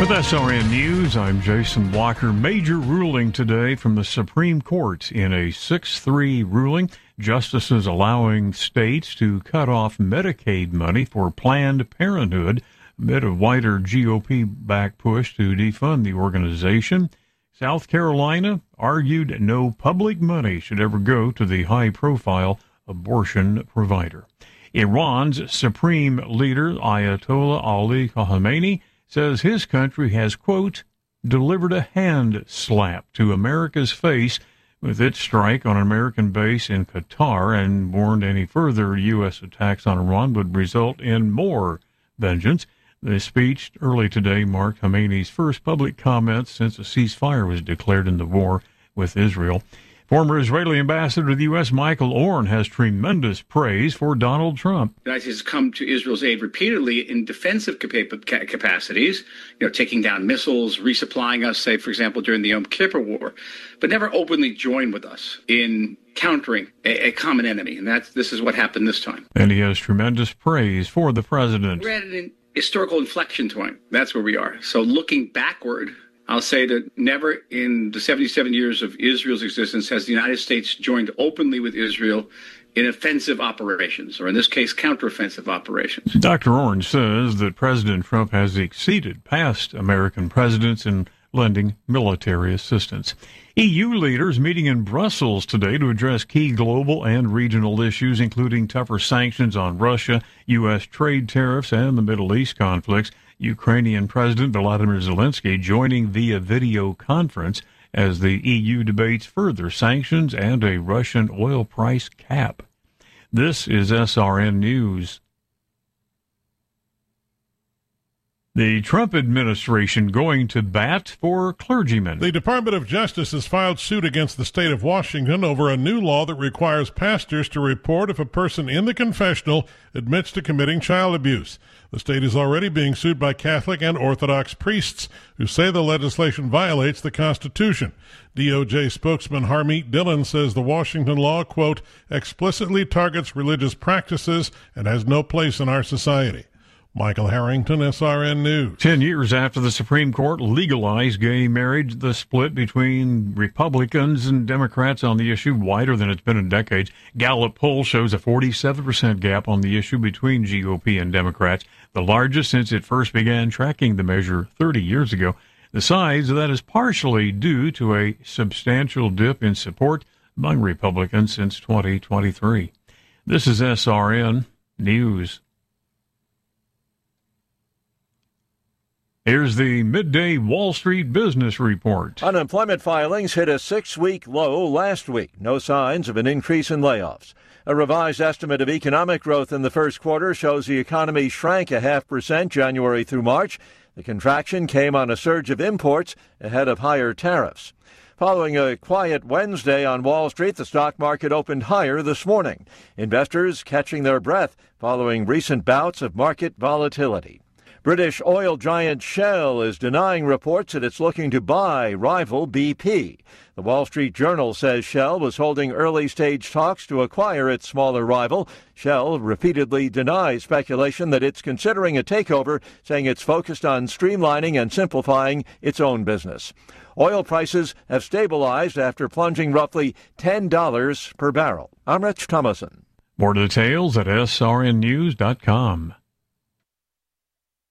With SRN News, I'm Jason Walker. Major ruling today from the Supreme Court in a 6-3 ruling. Justices allowing states to cut off Medicaid money for Planned Parenthood amid a wider GOP-backed push to defund the organization. South Carolina argued no public money should ever go to the high-profile abortion provider. Iran's supreme leader, Ayatollah Ali Khamenei, says his country has, quote, delivered a hand slap to America's face with its strike on an American base in Qatar, and warned any further U.S. attacks on Iran would result in more vengeance. The speech early today marked Khamenei's first public comments since a ceasefire was declared in the war with Israel. Former Israeli ambassador to the U.S., Michael Oren, has tremendous praise for Donald Trump. The United States has come to Israel's aid repeatedly in defensive capacities, taking down missiles, resupplying us, say, for example, during the Yom Kippur War, but never openly joined with us in countering a common enemy. And this is what happened this time. And he has tremendous praise for the president. We're at an historical inflection point. That's where we are. So looking backward, I'll say that never in the 77 years of Israel's existence has the United States joined openly with Israel in offensive operations, or in this case, counteroffensive operations. Dr. Orange says that President Trump has exceeded past American presidents in lending military assistance. EU leaders meeting in Brussels today to address key global and regional issues, including tougher sanctions on Russia, U.S. trade tariffs, and the Middle East conflicts. Ukrainian President Volodymyr Zelensky joining via video conference as the EU debates further sanctions and a Russian oil price cap. This is SRN News. The Trump administration going to bat for clergymen. The Department of Justice has filed suit against the state of Washington over a new law that requires pastors to report if a person in the confessional admits to committing child abuse. The state is already being sued by Catholic and Orthodox priests who say the legislation violates the Constitution. DOJ spokesman Harmeet Dillon says the Washington law, quote, explicitly targets religious practices and has no place in our society. Michael Harrington, SRN News. 10 years after the Supreme Court legalized gay marriage, the split between Republicans and Democrats on the issue wider than it's been in decades. Gallup poll shows a 47% gap on the issue between GOP and Democrats, the largest since it first began tracking the measure 30 years ago. The size of that is partially due to a substantial dip in support among Republicans since 2023. This is SRN News. Here's the midday Wall Street business report. Unemployment filings hit a 6-week low last week. No signs of an increase in layoffs. A revised estimate of economic growth in the first quarter shows the economy shrank 0.5% January through March. The contraction came on a surge of imports ahead of higher tariffs. Following a quiet Wednesday on Wall Street, the stock market opened higher this morning. Investors catching their breath following recent bouts of market volatility. British oil giant Shell is denying reports that it's looking to buy rival BP. The Wall Street Journal says Shell was holding early-stage talks to acquire its smaller rival. Shell repeatedly denies speculation that it's considering a takeover, saying it's focused on streamlining and simplifying its own business. Oil prices have stabilized after plunging roughly $10 per barrel. I'm Rich Thomason. More details at srnnews.com.